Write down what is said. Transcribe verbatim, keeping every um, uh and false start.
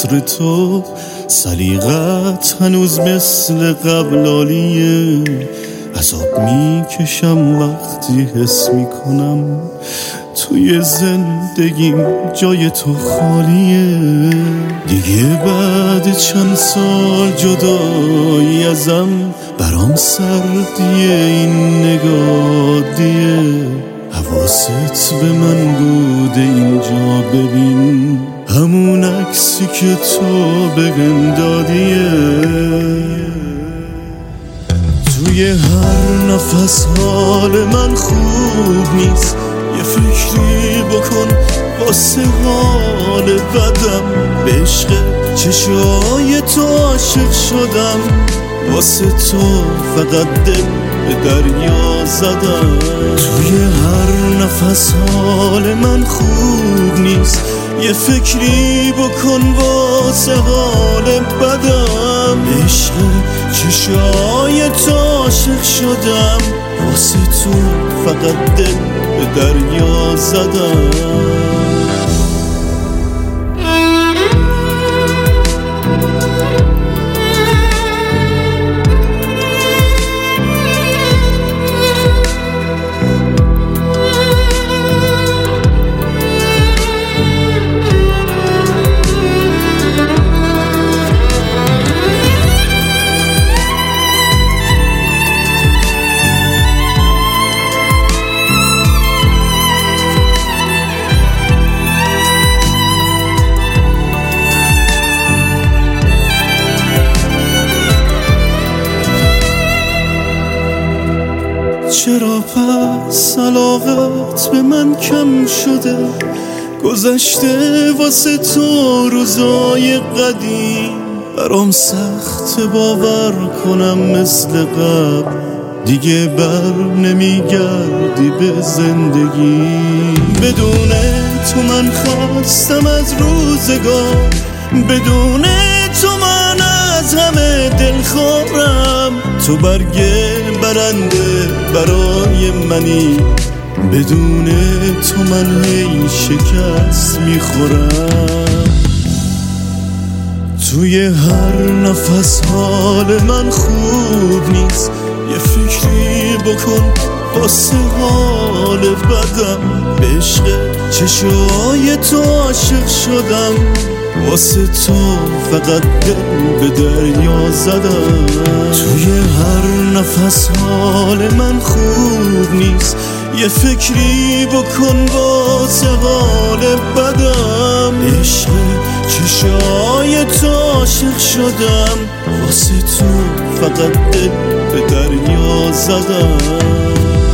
عطر تو، سلیقت هنوز مثل قبل عالیه. عذاب میکشم وقتی حس میکنم توی زندگیم جای تو خالیه. دیگه بعد چند سال جدایی ازم برام سردیه این نگاه دیه. حواست به من بوده اینجا ببین، همون عکسی که تو بهم دادیه. توی هر نفس حال من خوب نیست، یه فکری بکن واسه حال بدم. به عشق چشای تو عاشق شدم، واسه تو فقط دل به دریا زدم. توی هر نفس حال من خوب نیست، یه فکری بکن واسه حال بدم. به عشق چشای تو عاشق شدم، واسه تو فقط دل به دریا زدم. چرا پس علاقت به من کم شده؟ گذشته واسه تو روزای قدیم، برام سخت باور کنم مثل قبل دیگه بر نمیگردی به زندگی. بدون تو من خستم از روزگار، بدون تو من از همه دلخورم. تو برگ برنده برای منی، بدون تو من هی شکست میخورم. توی هر نفس حال من خوب نیست، یه فکری بکن واسه حال بدم. به عشق چشای تو عاشق شدم، واسه تو فقط دل به دریا زدم. توی هر نفس حال من خوب نیست، یه فکری بکن واسه حال بدم. عشق چشای تو عاشق شدم، واسه تو فقط دل به دریا زدم.